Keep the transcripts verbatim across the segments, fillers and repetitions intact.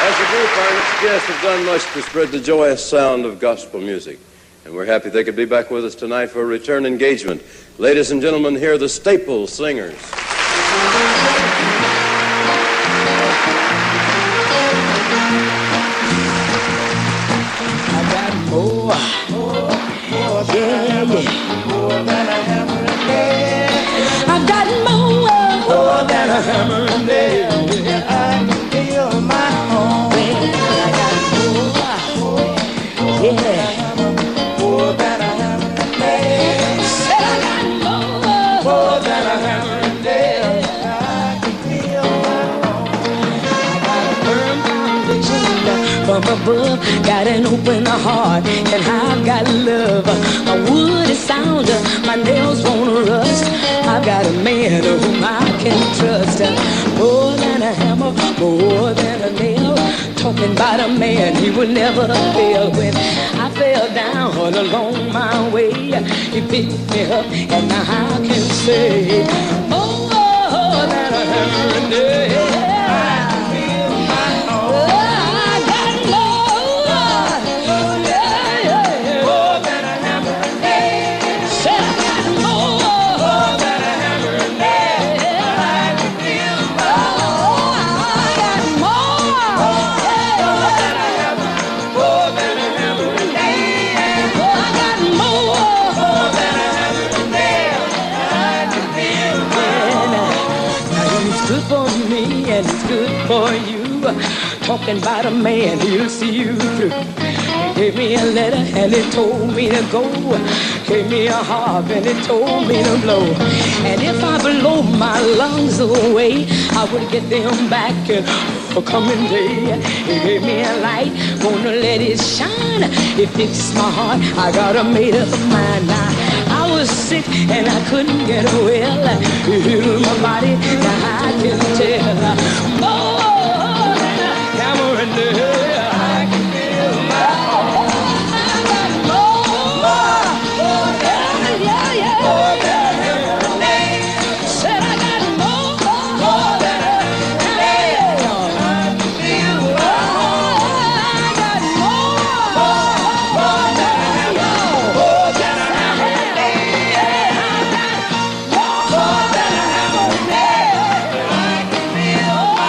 As a group, our next guests have done much to spread the joyous sound of gospel music, and we're happy they could be back with us tonight for a return engagement. Ladies and gentlemen, here are the Staple Singers. I got more, more, more yeah, yeah. More than a hammer and nail. I got more, more than a hammer and nail. I can feel my home. I got more, yeah, more than a hammer and nail. Said I got more, more than a hammer and nail. I can feel my home. I got a firm foundation from above, got an open heart, and I've got love. My wood is sound, my nails won't rust. I've got a man whom I can trust. More than a hammer, more than a nail. Talking about a man, he will never fail. When I fell down along my way, he picked me up, and now I can say, more than a hammer and nail. For you, talking about a man, he'll see you through. He gave me a letter and he told me to go. Gave me a harp and he told me to blow. And if I blow my lungs away, I would get them back for coming day. He gave me a light, gonna let it shine. It fixed my heart, I got a made up mind. Now, I was sick and I couldn't get well. He healed my body, now I can tell. More than a hammer and nail, I can feel my heart. I got more, more than, yeah, yeah, more than a hammer and nail. Said I got more, more than a nail. I can feel my heart. I got more, more than a hammer, more than a hammer and nail. I got more than a hammer and nail. I can feel my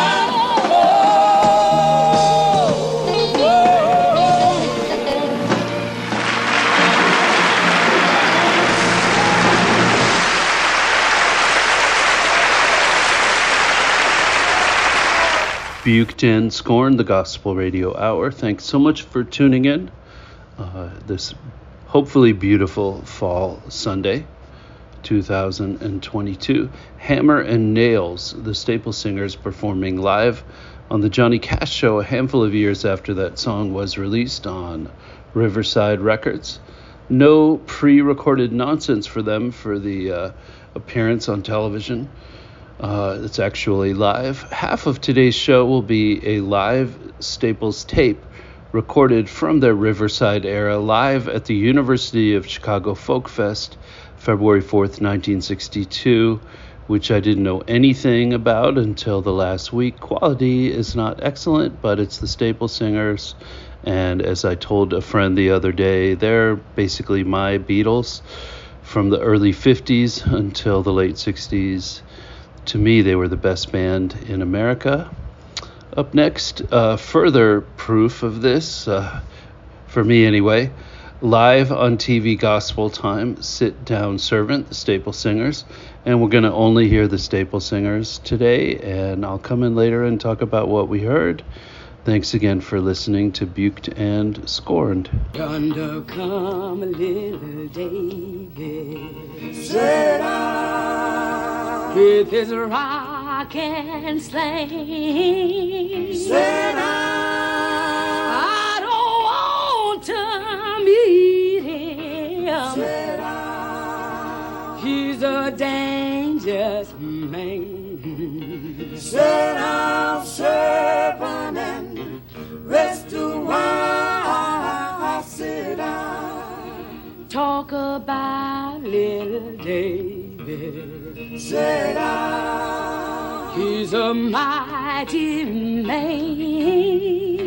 Buked and Scorned, the Gospel Radio Hour. Thanks so much for tuning in uh, this hopefully beautiful fall Sunday, two thousand twenty-two. Hammer and Nails, the Staple Singers, performing live on the Johnny Cash Show a handful of years after that song was released on Riverside Records. No pre-recorded nonsense for them for the uh, appearance on television. Uh, it's actually live. Half of today's show will be a live Staples tape recorded from their Riverside era live at the University of Chicago Folk Fest, February fourth, nineteen sixty-two, which I didn't know anything about until the last week. Quality is not excellent, but it's the Staple Singers, and as I told a friend the other day, they're basically my Beatles from the early fifties until the late sixties. To me, they were the best band in America. Up next, uh, further proof of this, uh, for me anyway, live on T V Gospel Time, Sit Down Servant, the Staple Singers. And we're going to only hear the Staple Singers today, and I'll come in later and talk about what we heard. Thanks again for listening to Buked and Scorned. Yonder come a little David, sit down with his rock and sling. Sit down. I don't want to meet him. Sit down. He's a dangerous man. Sit down, servant, and rest a while. Sit down. Talk about little David. Sit down. He's a mighty man.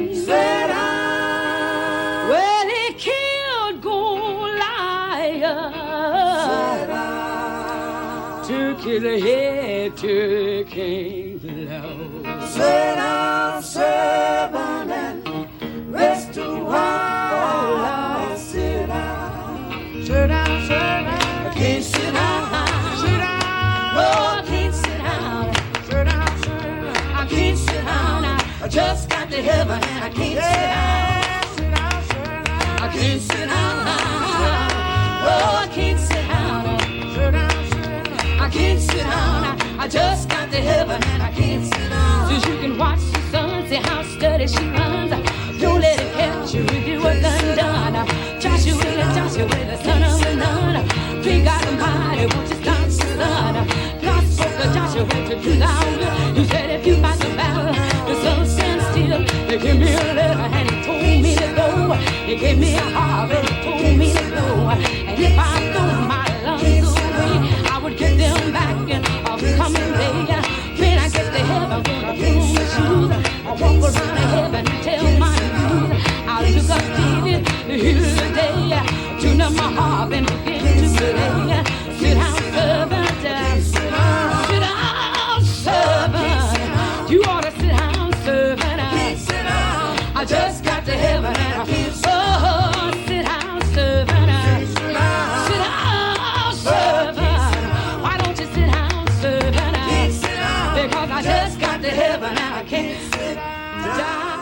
his head to King Lord. Sit down, servant, and rest a while. Sit down, Sit down, servant. I can't sit down. Sit down. Oh, I can't sit down. Sit down, servant. I can't sit down. I just got to heaven and I can't sit down. Sit down, servant. I can't sit down. Oh, I can't sit down. Sit down, servant. I can't sit down. I just got to heaven and I can't sit down. Since you can watch the sun, see how steady she runs. Don't let it catch you with your work undone. Joshua, Joshua, the son of Nun. Big God Almighty, won't you stop the sun? God spoke to Joshua to do thy will. He said, if you fight the battle, the sun stands still. He gave me a letter and he told me to go. He gave me a harp and he told me to go. And if I throw my lungs away, I would get them back in a coming day. When I get to heaven, I'm gonna put on my shoes. I'll walk around in heaven and tell my news. I'll look up David, hear the day. Tune up my harp and begin to play. Sit down, servant. Sit down, servant. You ought to sit down, servant. I just got to heaven and I feel so. Oh, sit down, servant. Sit down, servant. Why don't you sit down, servant? Because I just got to heaven and I can't sit down.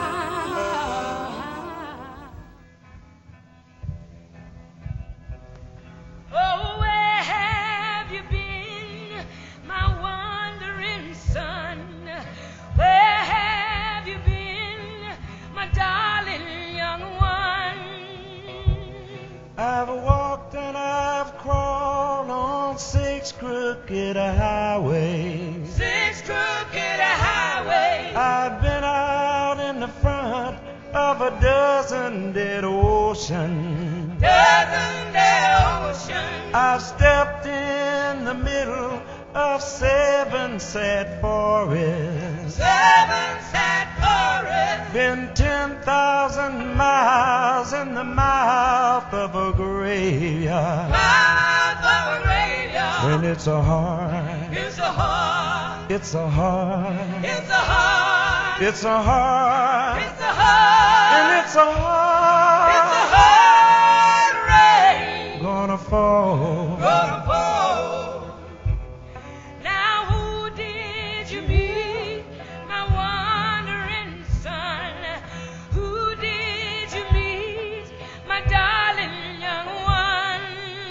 Oh, where have you been, my wandering son? Where have you been, my darling young one? I've walked and I've crawled on six crooked highways. Six crooked highways. I've been out in the front of a dozen dead oceans. Dozen dead oceans. I've stepped in the middle of seven sad forests. Seven sad forests. Been ten thousand miles in the mouth of a graveyard. Mouth of a graveyard. And it's a hard, It's a hard. it's a hard, It's a hard. it's a hard, It's a hard. and it's a hard, It's a hard rain. gonna fall. Gonna fall. Now who did you meet, my wandering son? Who did you meet, my darling young one?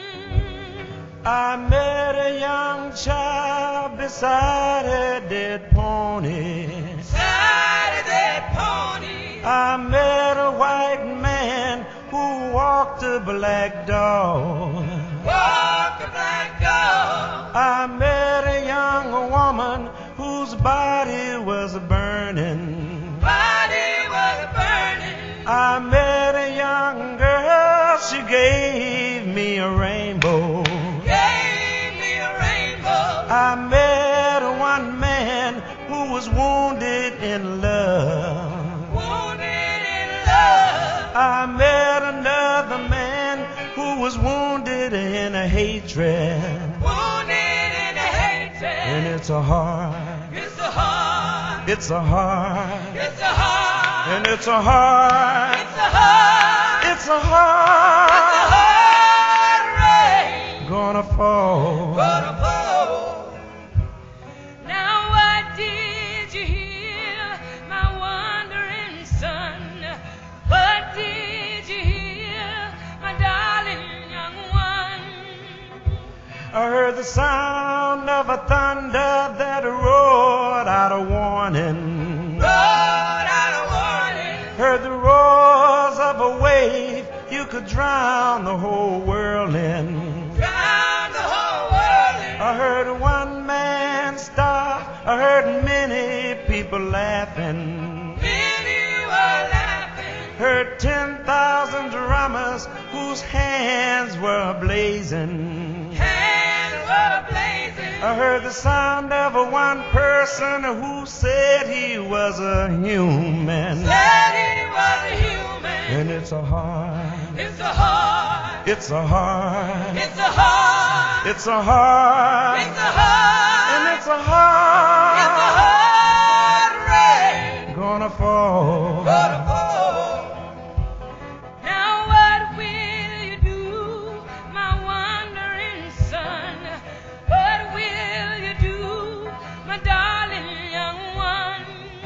I met a young child beside a dead pony. Saturday pony. I met a white man who walked a black dog. Walk the black dog. I met a young woman whose body was burning. Body was burning. I met a young girl, she gave me a rainbow. Gave me a rainbow. I met one man who was wounded in love. Wounded in love. I met another man who was wounded in a hatred. Wounded in a hatred. And it's a hard, It's a hard. it's a hard, It's a hard. and it's a hard, It's a hard. it's a hard, It's a hard rain. gonna fall. Gonna fall. Now what did you hear, my wandering son? What did you hear, my darling young one? I heard the sound of a thunder that roared out a warning. Roared out a warning. Heard the roars of a wave you could drown the whole world in. Drown the whole world in. I heard one man stop. I heard many people laughing. Many were laughing. Heard ten thousand drummers whose hands were blazing. Hands were blazing. I heard the sound of a one person who said he was a human. Said he was a human. And it's a hard, It's a hard. it's a hard, It's a hard. it's a hard, It's a hard. gonna fall. Gonna fall. Now what will you do, my wandering son? What will you do, my darling young one?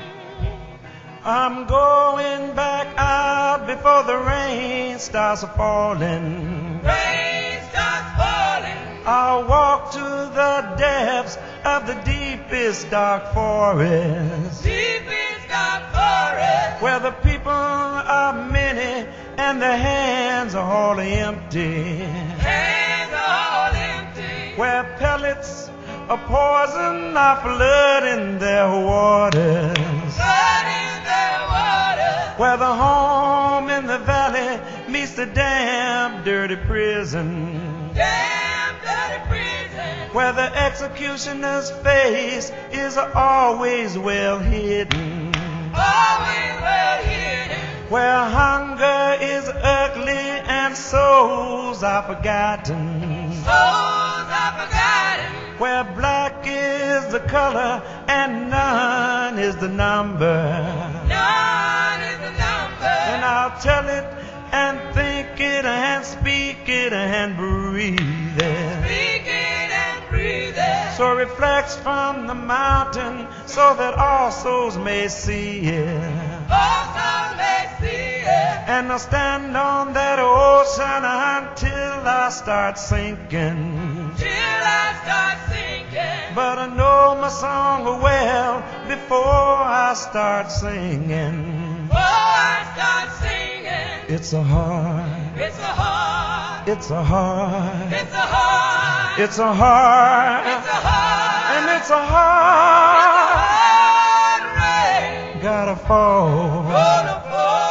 I'm going back out before the rain starts falling. Rain starts falling. I'll walk to the depths of the deepest dark forest, Deepest dark forest. where the people are many and their hands are all empty, Hands are all empty. where pellets of poison are flooding their waters, Blood in their water. where the home in the valley meets the damp, dirty prison, Damn dirty prison. where the executioner's face is always well hidden, Always well hidden. where hunger is ugly and souls are forgotten, Souls are forgotten. where black is the color and none is the number. None is the number. And I'll tell it and think it and speak it and breathe it. Speak it and breathe it. So it reflects from the mountain so that all souls may see it. Also may see it. And I'll stand on that ocean until I start sinking. Till I start sinking. But I know my song well before I start singing. Before I start singing. It's a heart, It's a heart. it's a heart, It's a heart. it's a heart, It's a heart. and it's a heart. Hard rain. Gotta fall. Gonna fall.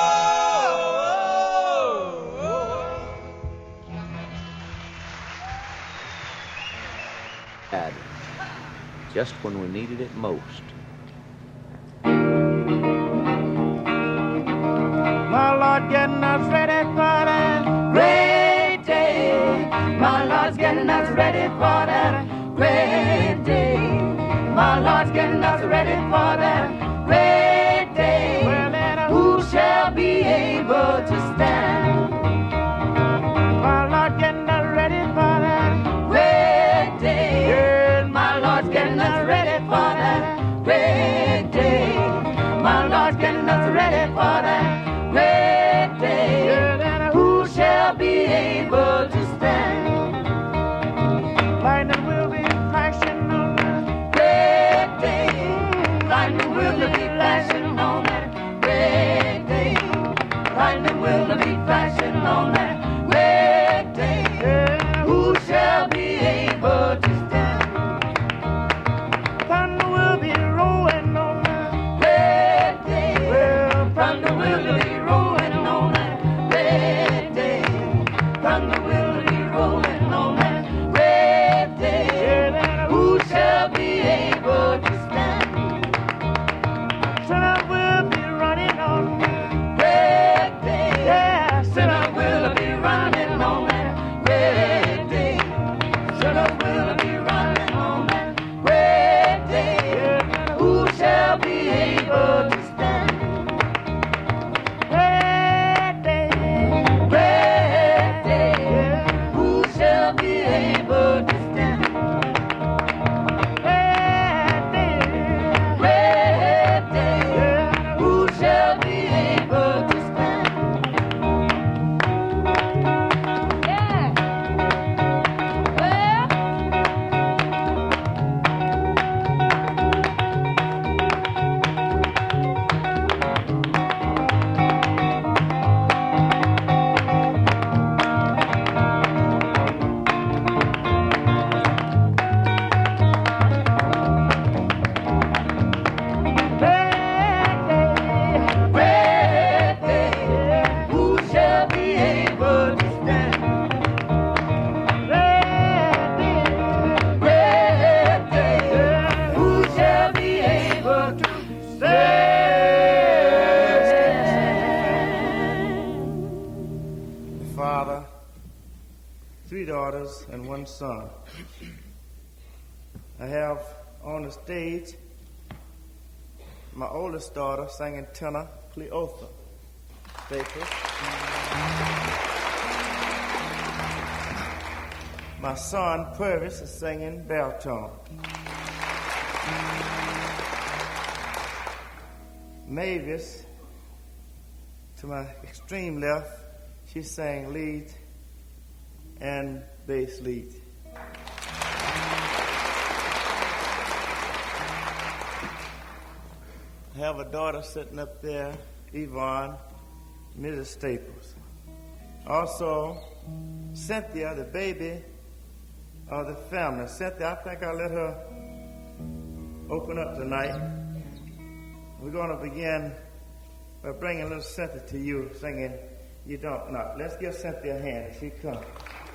Just when we needed it most. My Lord, getting us ready for that Great day, my Lord's getting us ready for that great day. My Lord's getting us ready for that great day. Who shall be able to stand? My Lord, getting us ready for that Great day, my Lord's getting us ready for that great day. My Lord's getting us ready for that great day. Who shall be able to stand? lightning will be flashing on the Great day, lightning will be flashing on that great day. Lightning will be flashing on that great day. Who shall be able to stand? thunder will be rolling on the Great day, well, thunder will be rolling on that great day. Thunder will be rolling on that great day. Who shall be able to stand? sun will be running on the Great day, yeah, sinner will be running on that great day. Sinner will be running on that great day. Who shall be able to stand? great day, Great day, who shall be able to stand? great day, Great day, who shall be able to stand? Yeah. Well. Great day, who shall be able to stand? Great day, who shall be able to stand? the father, three daughters, and one son. I have on the stage my oldest daughter singing tenor, Cleotha Staples. My son, Purvis, is singing baritone. Mavis, to my extreme left, she sang lead and bass lead. I have a daughter sitting up there, Yvonne, Missus Staples. Also, Cynthia, the baby of the family. Cynthia, I think I'll let her open up tonight. We're going to begin by bringing little Cynthia to you, singing You Don't Knock. Let's give Cynthia a hand as she comes.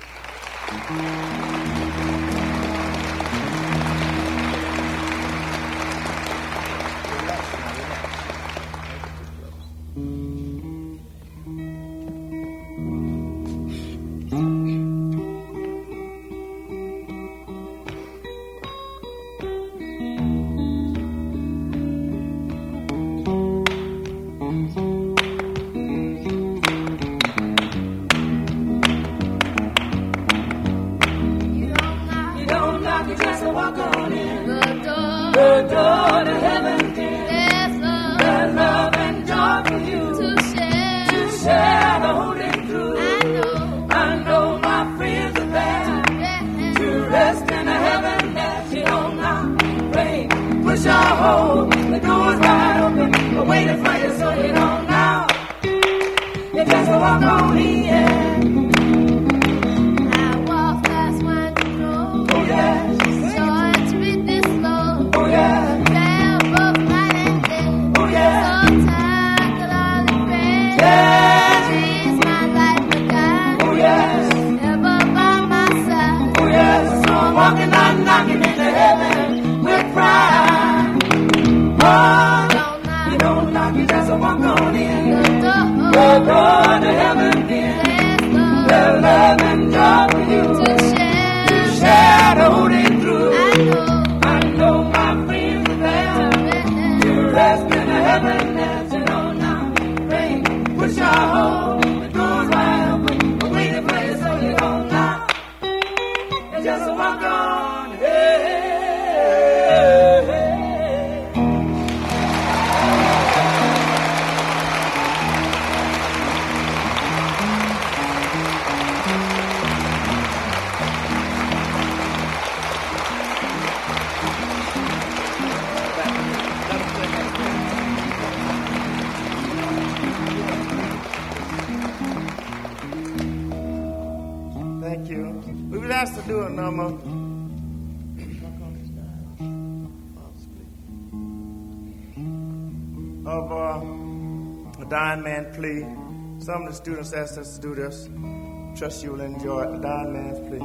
Some of the students asked us to do this. Trust you will enjoy it. The Dying Man's Plea.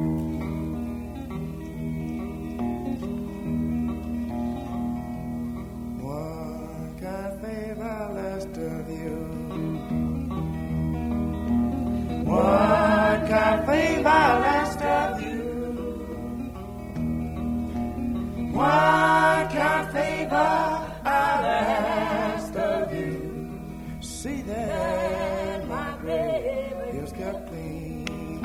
What kind of favor I'll ask of you? What kind of favor I'll ask of you? What kind of favor I'll ask of you? See that He's got clean.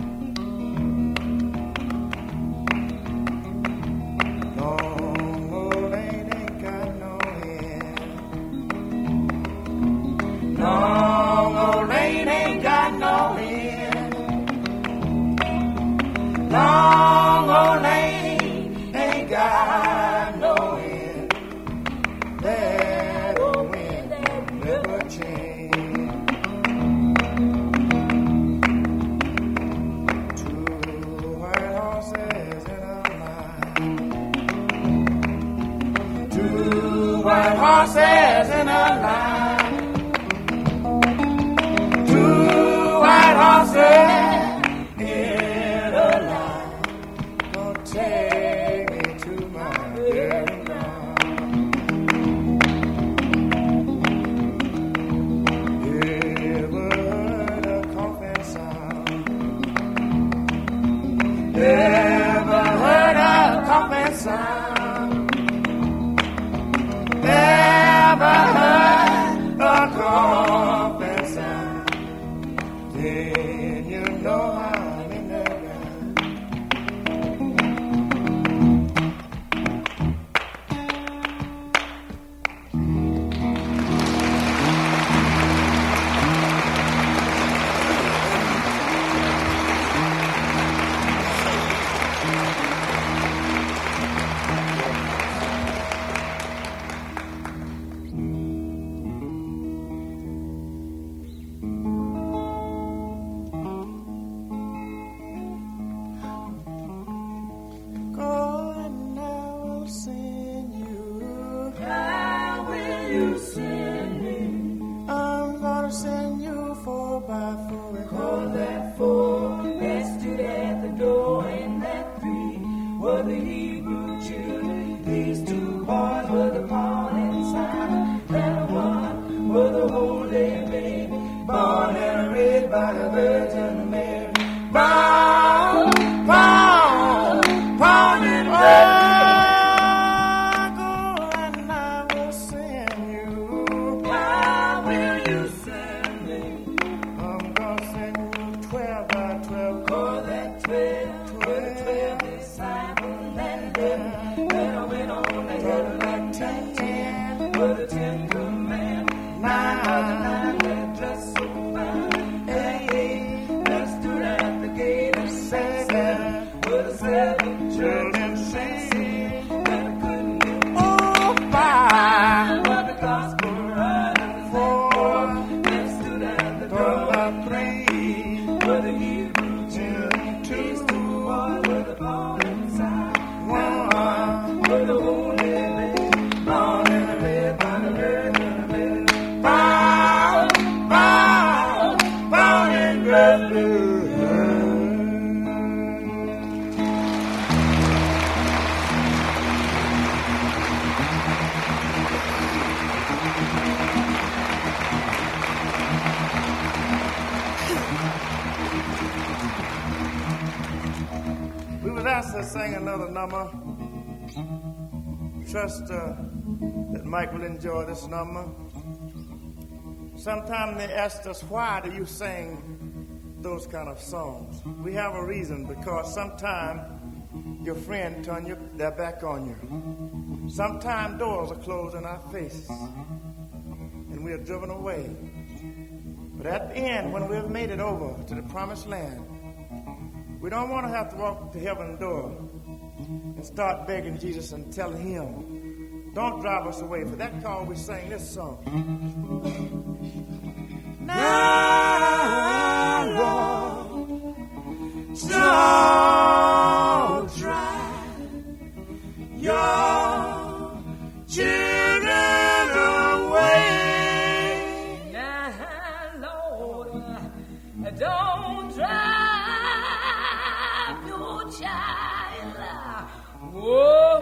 Long old lane ain't got no end. Long old lane ain't got no end. Long old lane ain't got no end. That old wind never change. was a holy baby, born and raised by the Virgin Mary. Born, born, born in Bethlehem. Sing another number. Trust uh, that Mike will enjoy this number. Sometimes they ask us, why do you sing those kind of songs? We have a reason, because sometimes your friend turn your, their back on you. Sometimes doors are closed in our faces and we are driven away. But at the end, when we have made it over to the promised land, we don't want to have to walk to heaven's door and start begging Jesus and telling him, don't drive us away. For that cause we sang this song. Now, Lord, don't drive your children away. Now, Lord, don't drive child, whoa,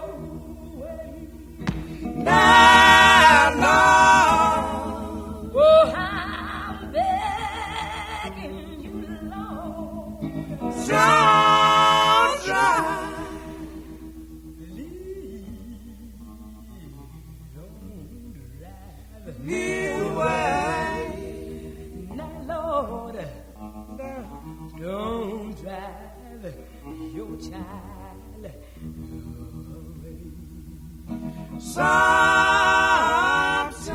now, Lord, oh, I'm begging you, Lord, don't drive, please, don't drive me away. Now, Lord, don't drive your child away. Sometimes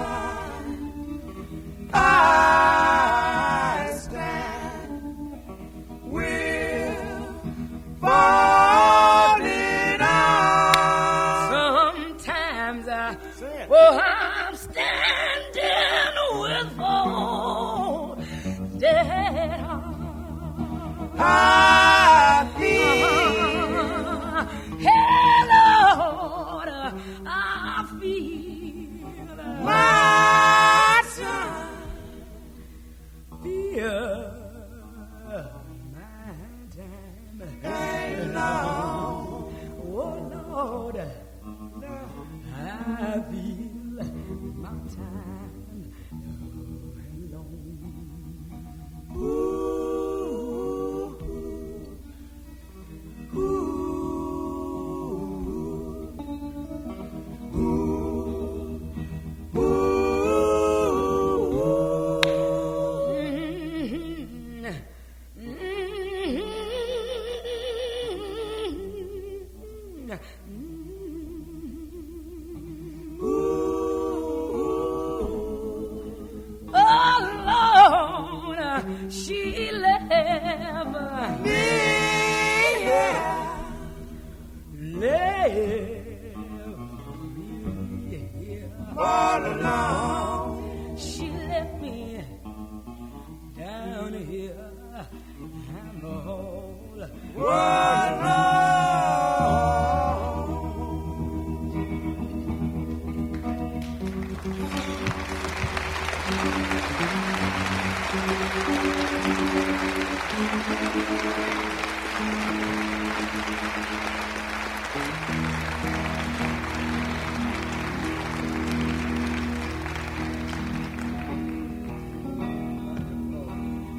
I stand with falling arms. Sometimes I, well, I'm standing with falling arms. I feel, hey Lord, I feel my time, feel my time ain't long. Oh Lord, I feel my time ain't long. Ooh. She left me, left me all alone. She left me down here. I'm all alone.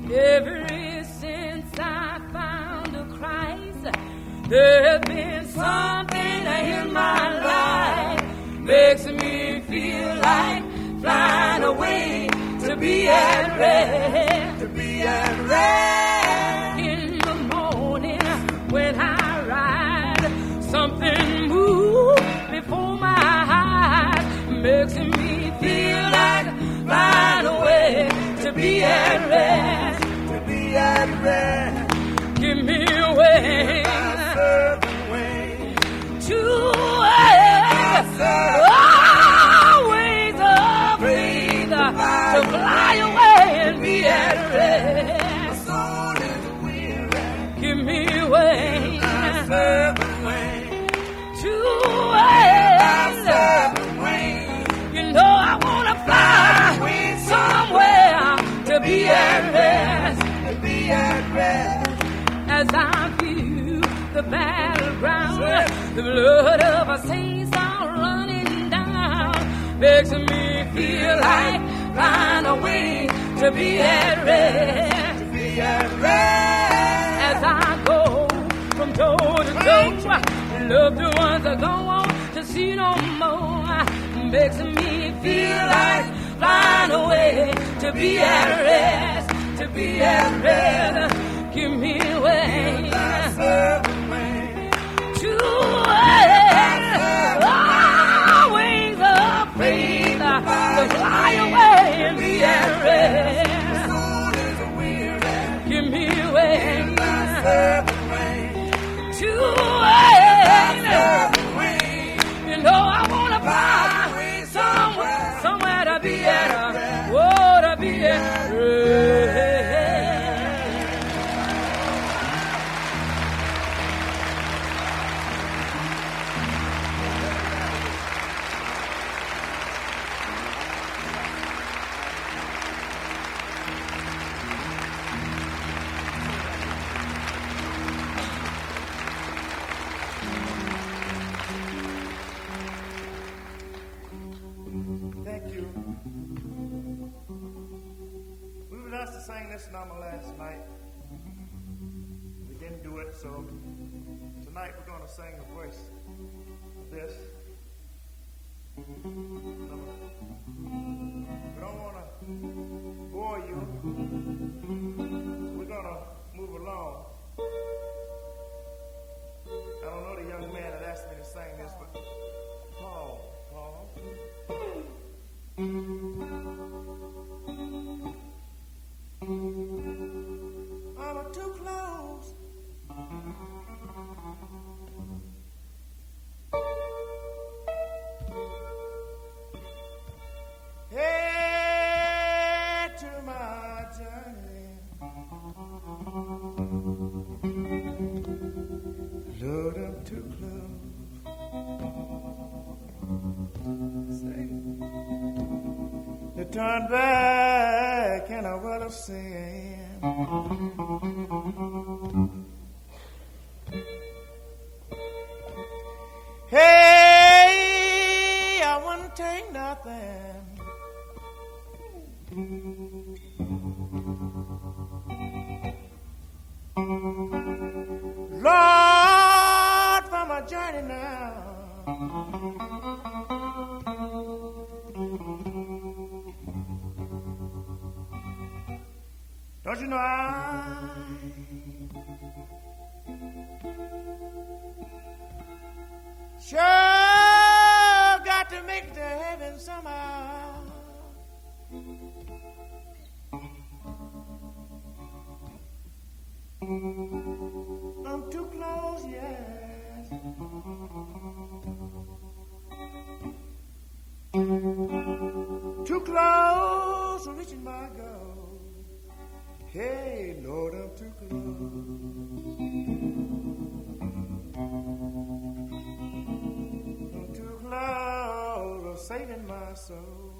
Ever since I found a Christ, there's been something in my life makes me feel like flying away to be at rest, to be at rest. In the morning when I ride, something moves before my eyes, makes me feel like flying away to be at rest, to be at rest. Give me away, away to rest. Always afraid to fly away and be at rest. My soul is weary. Give me away, to rest. You know I wanna fly somewhere to be at rest, to be at rest. As I view the battleground, the blood of a saints are running down, makes me feel like flying away to be at rest, to be at rest. As I go from door to door, loved ones are gone to see no more, makes me feel like flying away to be at rest, to be at rest. Give me away to rest. Always afraid to fly away and be at rest. Give me away to rest. You know I wanna fly somewhere, somewhere to be at rest. Oh, to be at rest. Sang this number last night. We didn't do it, so tonight we're going to sing the verse of this number. We don't want to bore you, so we're going to move along. I don't know the young man that asked me to sing this, but Paul, Paul. I'm too close. Hey, to my journey. Lord, I'm too close. Say, to turn back in a world of sin. Hey, I wouldn't take nothing. Lord, for my journey now. Don't you know I sure got to make it to heaven somehow. I'm too close, yes. Too close to reaching my goal. Hey, Lord, I'm too close. I'm too close to saving my soul.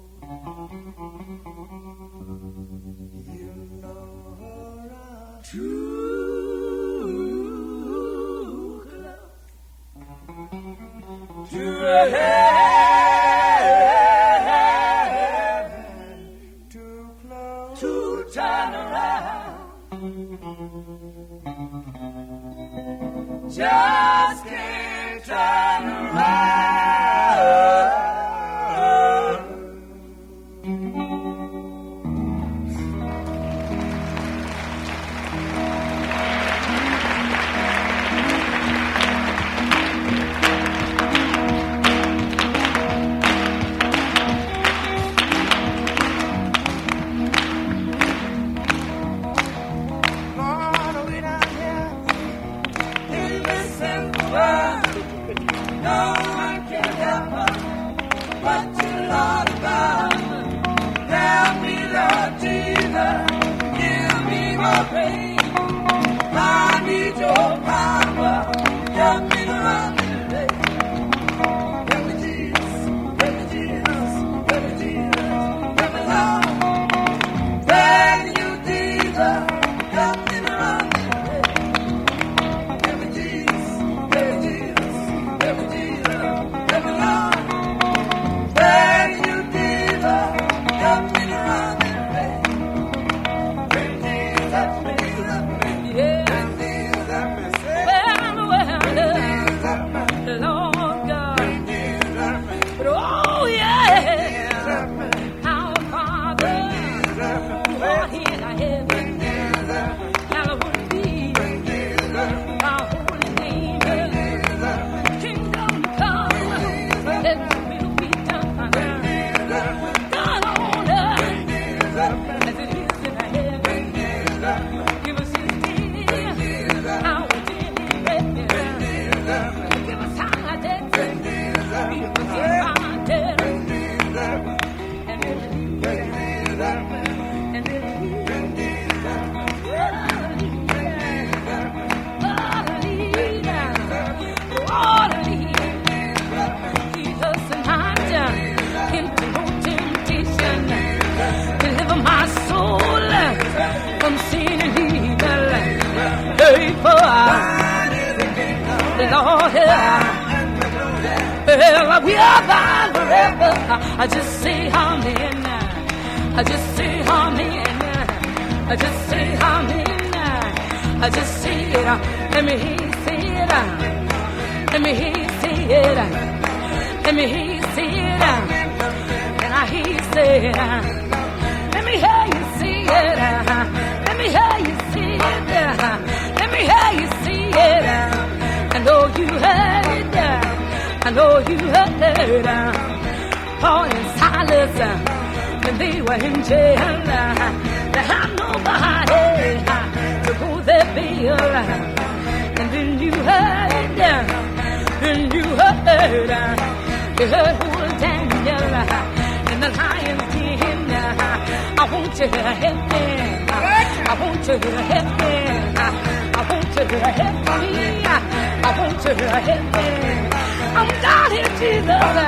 You know I'm too close to heaven, too close to turn around. Just can't turn around. Well, we are bound forever. I just say amen. I just say amen. I just say amen. I just say it. Let me hear you say it. Let me hear you say it. Let me hear you say it. And I hear you say it. Let me hear you see it. Let me hear you see it. Let me hear you see it. I know you heard it. I know you heard Paul and Silas when they were in jail. They had nobody to go their bail. And then you heard, then you heard, you heard who was Daniel in the lion's den. I want you to help me. I want you to help me. I want you to help me. I want you to help me. I'm down here, Jesus,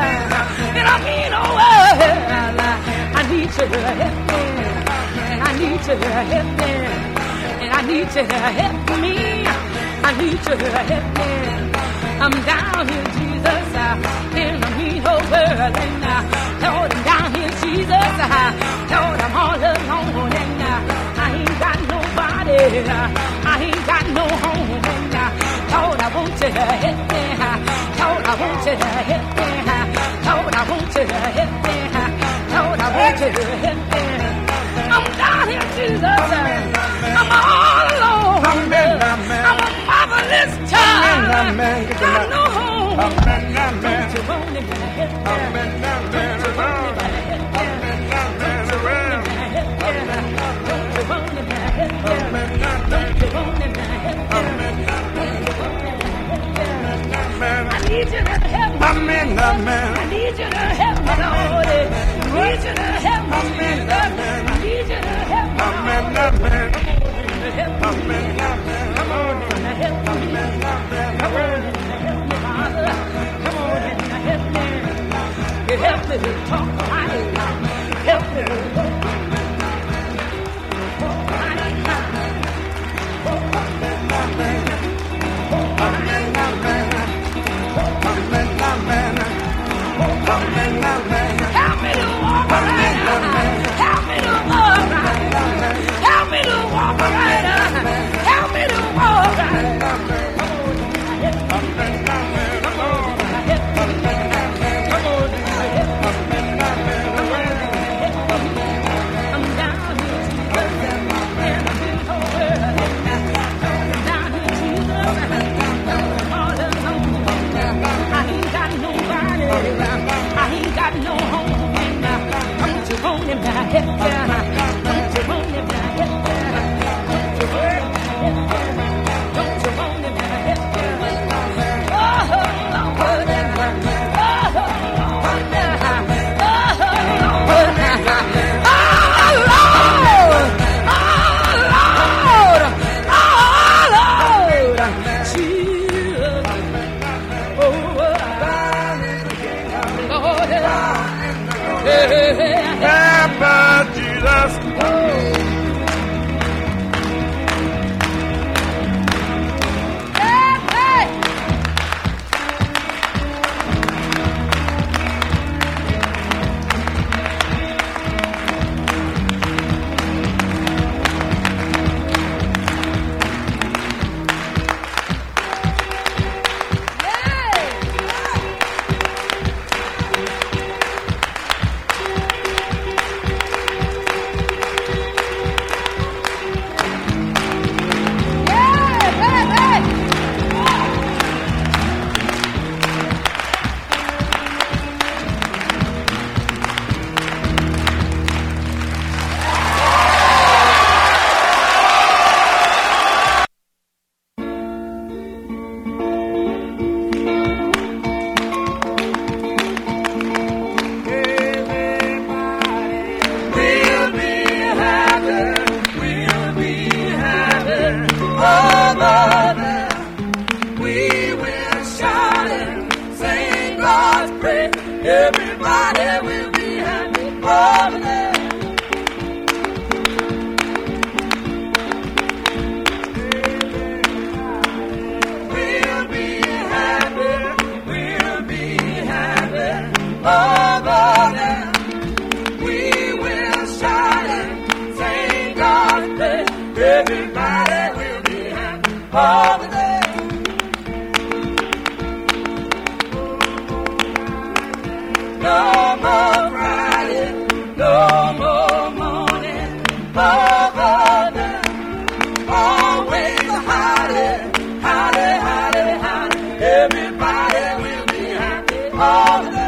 and I mean no word. I need you to help me, and I need you to help me, and I need you to help me. I need you to help me. I'm down here, Jesus, and I mean no word. And Lord, I'm down here, Jesus, Lord, I'm all alone, and I ain't got nobody. I ain't got no home, and Lord, I want you to help me. Lord, I want you to help me. Lord, I want you to help me. Lord, I want you to help me. I'm down here, Jesus. I'm all alone. I'm a motherless child. Got no home. Don't you want me to help me? Don't you want me to help me? Don't you want me to help me? Don't you want me to help me? Don't you want me to help me? I need you to help me. Amen, amen. I need you to help me, Lord. I need you to help me, Jesus. I need you to help me, Amen, amen. Amen, amen. Come on and help me. Come on and help me, Father. Come on and help me. You help me to talk right. Help me to walk right. Amen, amen. Help me to walk right. Help me to walk right. Help me to walk right. Everybody will be happy all the day. No more Friday, no more morning, overnight, always a holiday, holiday, holiday, holiday. Everybody will be happy all the day.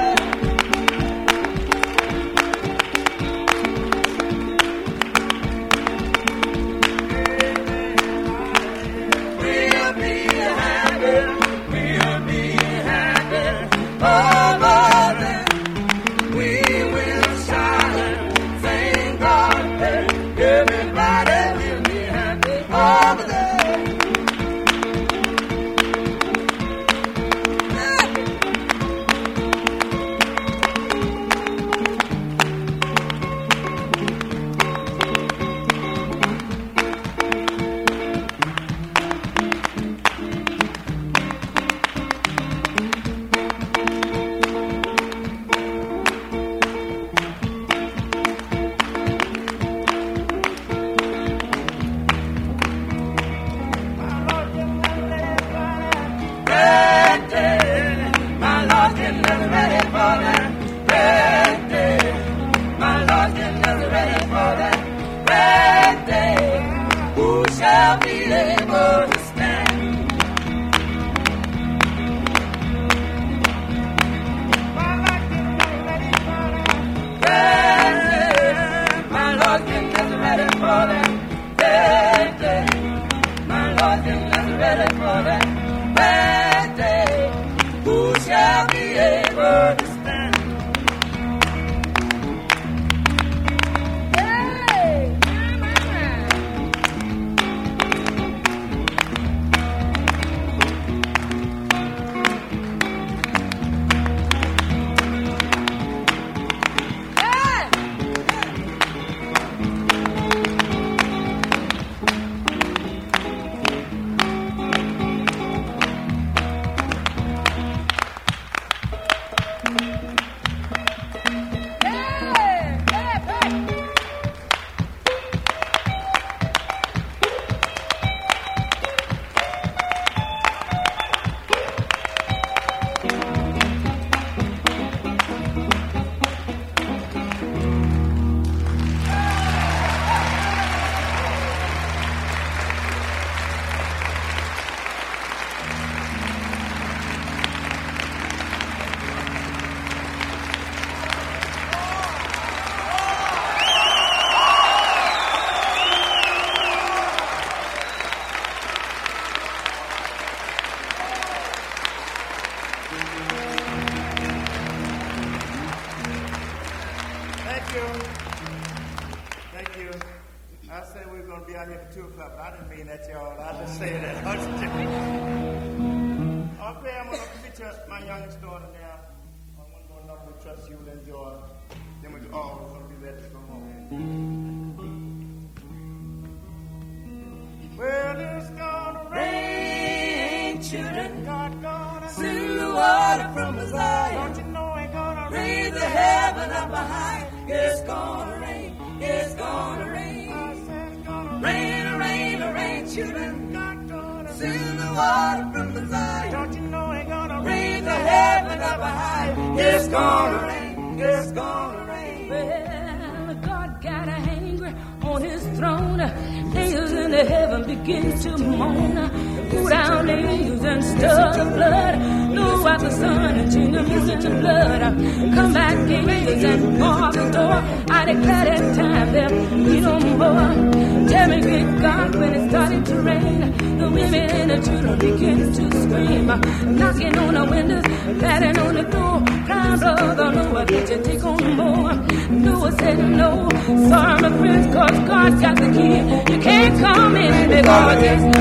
Knocking on the windows, patting on the door, crying, brother, Noah, did you take on more? Noah said no, sorry, my friends, cause God's got the key. You can't come in because it's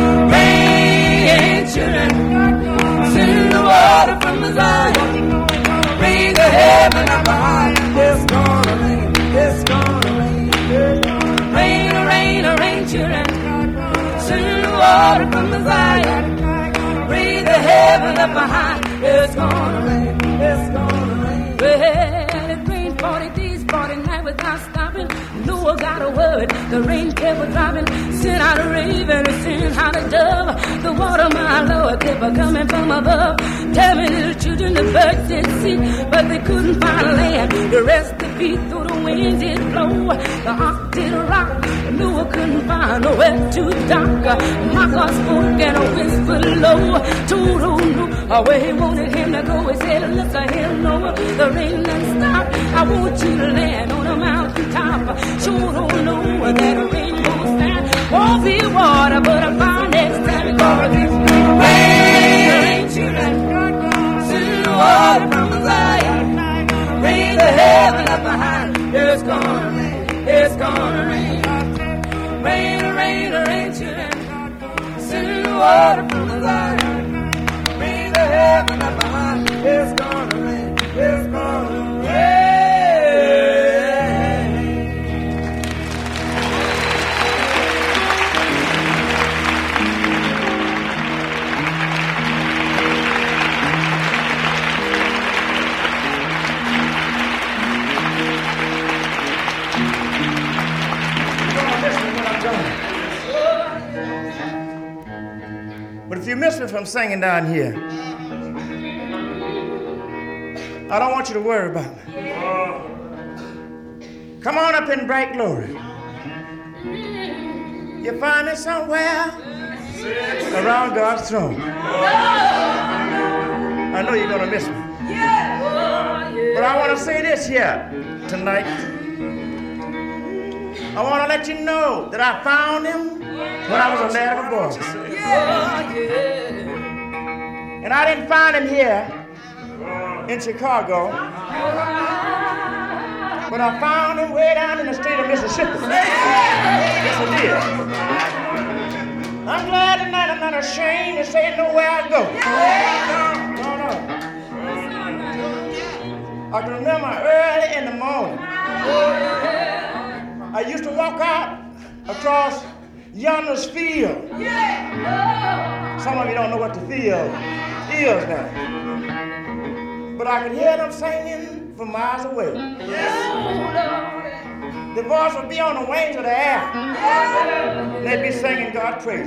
rain, children. Send the water from the Zion, rain the heaven up high. It's gonna rain, it's gonna rain. Rain, rain, rain, children. Send the water from the Zion. Rain the heaven up high. It's gonna rain. It's gonna rain. Well, it rained forty days, forty nights without stopping. Noah people got a word. The rain kept a dropping, sent out a raven, sent out a dove. The water, my Lord, kept a coming from above. Tell me, little children, the birds did see, but they couldn't find land. The rest of feet through the winds did blow. The ark did rock, Noah couldn't find nowhere too dark. My God spoke and a whisper low, told old Noah where he wanted him to go. He said, look at him, Noah, the rain done stopped. I want you to land on a mountain top. Sure don't know that a rainbow stand won't be water, but I'll find next time it goes. Rain, rain, children, send the water from the Zion. Rain the heaven up behind. It's gonna rain, it's gonna rain. Rain, rain, rain, children, send the water from the Zion. Rain the heaven up behind. It's gonna rain, it's gonna rain. But if you miss me from singing down here, I don't want you to worry about me. Come on up in bright glory. You find me somewhere around God's throne. I know you're gonna miss me. But I want to say this here tonight. I want to let you know that I found him when I was a lad of a boy. And I didn't find him here in Chicago, but I found him way down in the state of Mississippi. Yes, I did. I'm glad tonight I'm not ashamed to say know where I go. No, no. I can remember early in the morning, I used to walk out across yonder's field. Some of you don't know what the field is now. But I could hear them singing from miles away. The voice would be on the wings of the air. And they'd be singing God praise.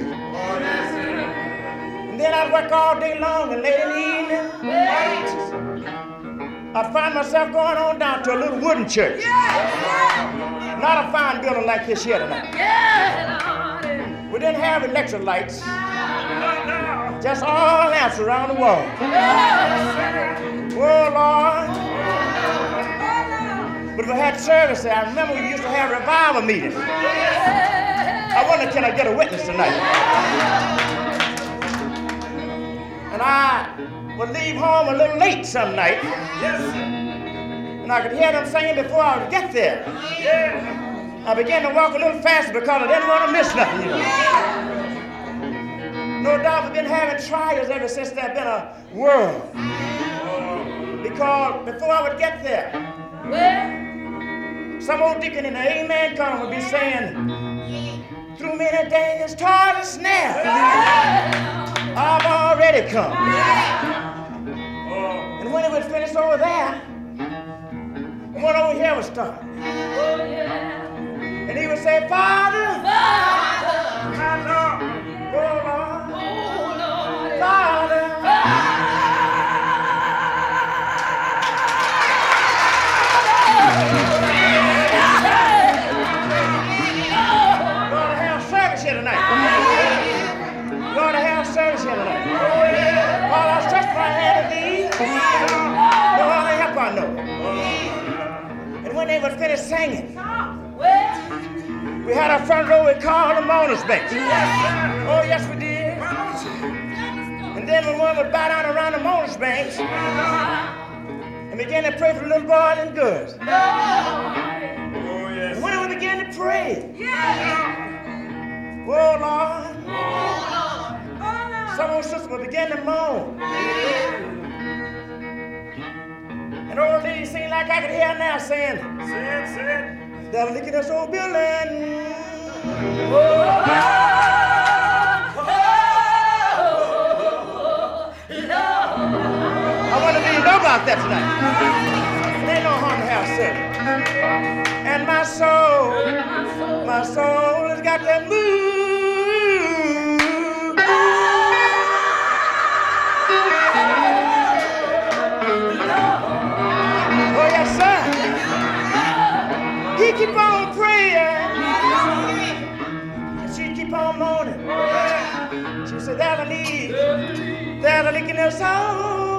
And then I'd work all day long and late in the evening, I'd find myself going on down to a little wooden church. Not a fine building like this here tonight. We didn't have electric lights. Just all lamps around the wall. Oh, Lord. But we had service there. I remember we used to have revival meetings. I wonder, can I get a witness tonight? And I would leave home a little late some night. And I could hear them singing before I would get there. I began to walk a little faster because I didn't want to miss nothing, you know. No doubt we've been having trials ever since there's been a world. Because before I would get there, some old deacon in the amen column would be saying, through many dangers, toils and snares, I've already come. And when it was finished over there, one over here would start. And he would say, Father, Father, my Lord, oh Lord, oh Lord, Father, Lord, I have service here tonight. Lord, I have service here tonight. While I stretch my hand to thee, no other help I know. And when they would finish singing, we had a front row we called the mourners bench. Oh, yes, we did. And then when one would bow down around the mourners bench and begin to pray for the little boys and girls. Oh, yes. And when we began to pray, oh, Lord, some old sisters would begin to moan. And old ladies seemed like I could hear now saying, say it, say it. They're looking at this old building. Oh, oh, oh, I wonder if you know about that tonight. There ain't no harm to have service. And my soul My soul has got to move. Oh, yes, sir. He keep on praying. And she keep on moaning. She said, there's a leak. There's a leak in their soul.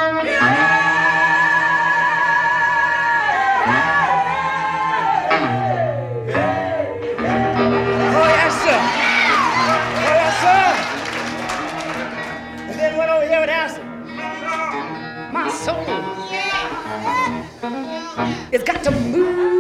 Oh, yes, sir. Oh, yes, sir. And then went over here and asked him, my soul, it's got to move.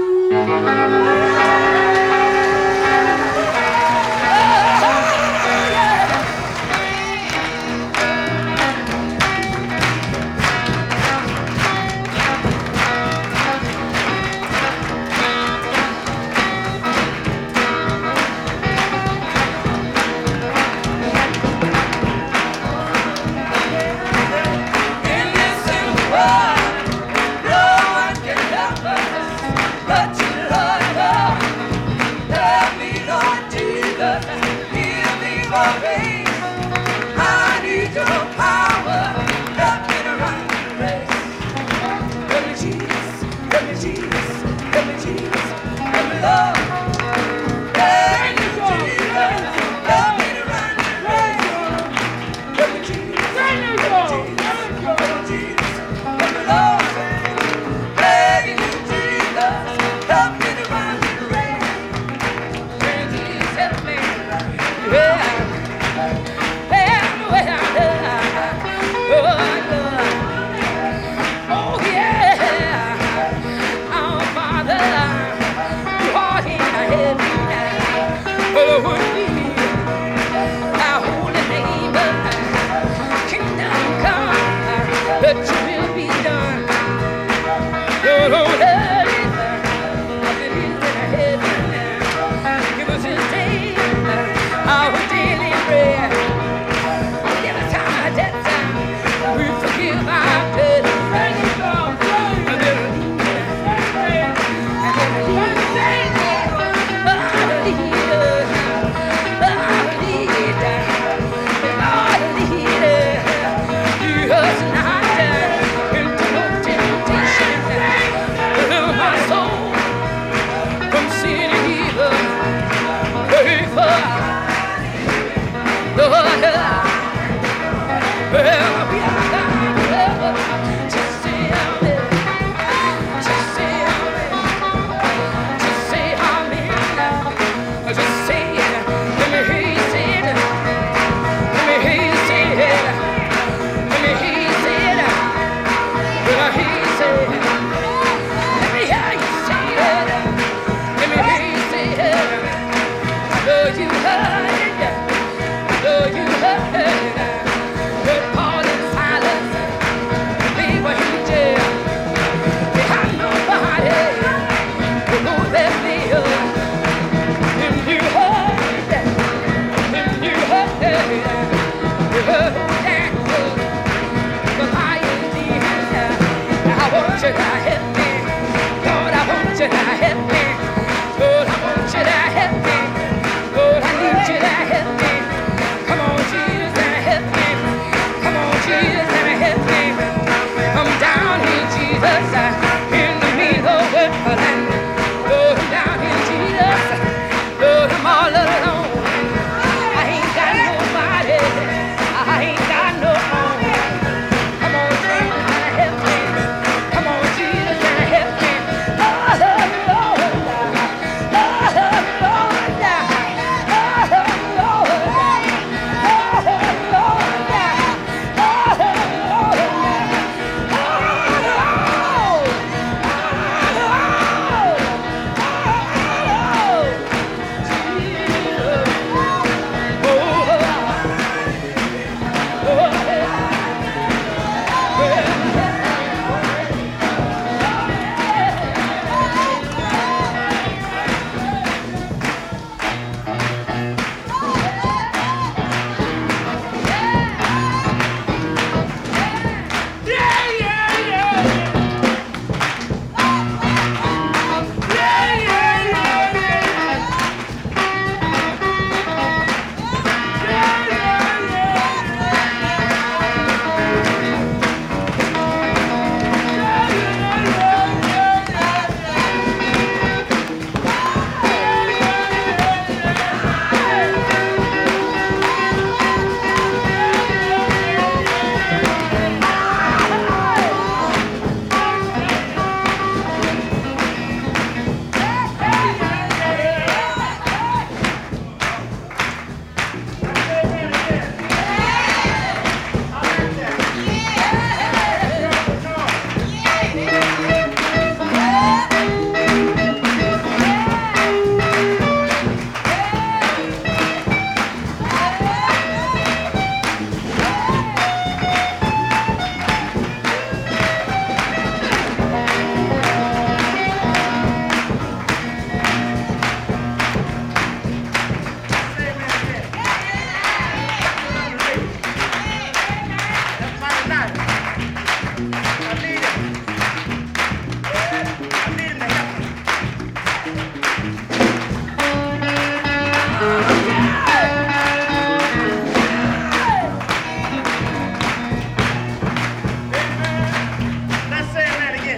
Let's say that again.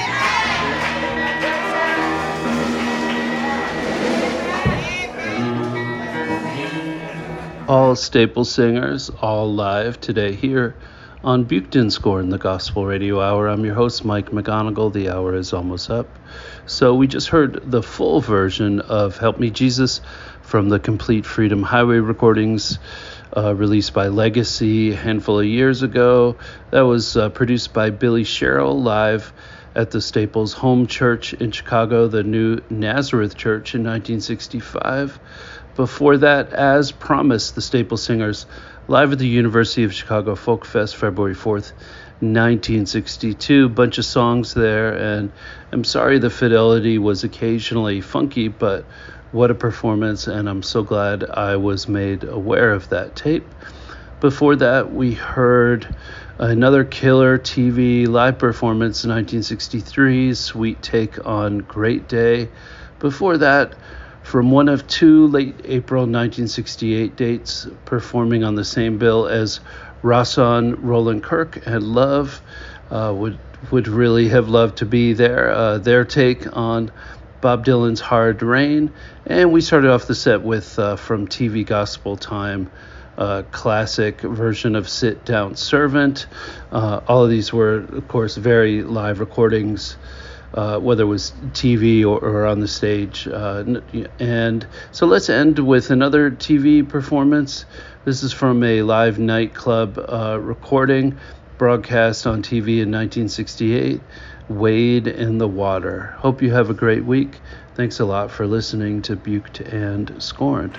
All Staple Singers, all live today here on Buchton Scorn, the Gospel Radio Hour. I'm your host, Mike McGonigal. The hour is almost up. So we just heard the full version of Help Me Jesus from the Complete Freedom Highway recordings uh, released by Legacy a handful of years ago. That was uh, produced by Billy Sherrill live at the Staples home church in Chicago, the New Nazareth Church, in nineteen sixty-five. Before that, As Promised, the Staples Singers live at the University of Chicago Folk Fest, February fourth, nineteen sixty-two. Bunch of songs there, and I'm sorry the fidelity was occasionally funky, but what a performance, and I'm so glad I was made aware of that tape. Before that, we heard another killer T V live performance in nineteen sixty-three, Sweet Take on Great Day. Before that, from one of two late April nineteen sixty-eight dates performing on the same bill as Rawson, Roland Kirk, and Love, uh, would would really have loved to be there. Uh, their take on Bob Dylan's Hard Rain. And we started off the set with, uh, from T V Gospel Time, uh, classic version of Sit Down Servant. Uh, all of these were, of course, very live recordings, Uh, whether it was T V or, or on the stage. Uh, and so let's end with another T V performance. This is from a live nightclub uh, recording broadcast on T V in nineteen sixty-eight, Wade in the Water. Hope you have a great week. Thanks a lot for listening to Buked and Scorned.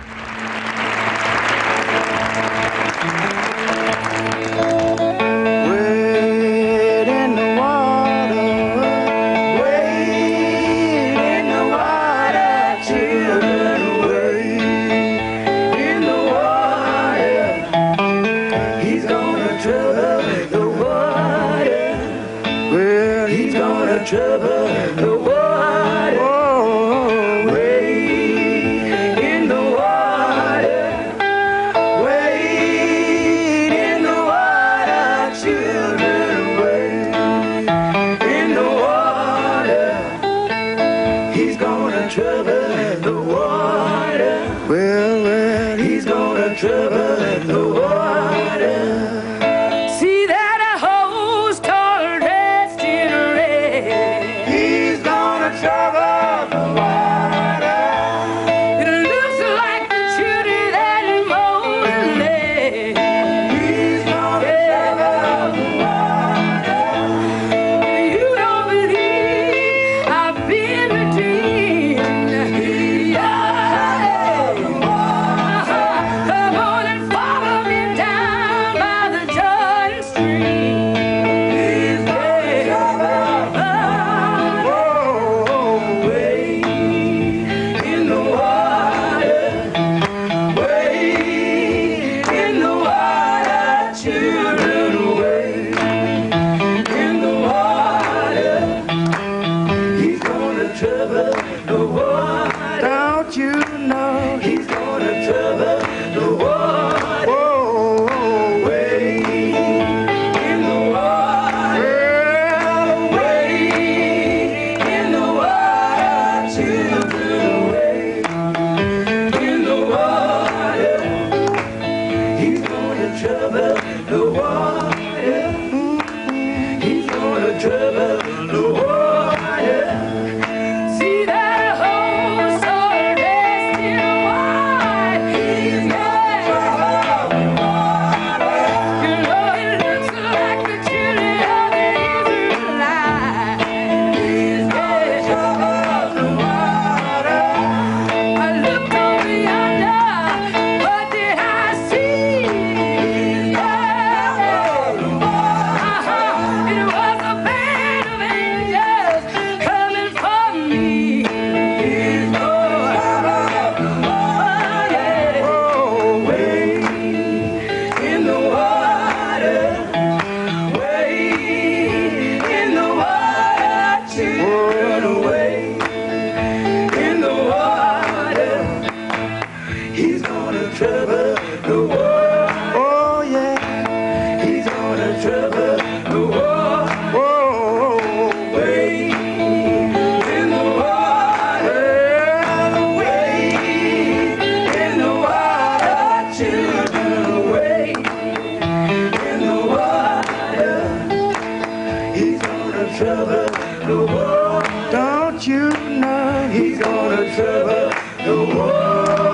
Come on and He's gonna trouble the world. Oh yeah, He's gonna trouble the world. whoa, Way in the water, way in the water, children, way in the water. He's gonna trouble the world. don't you know? He's gonna trouble the world.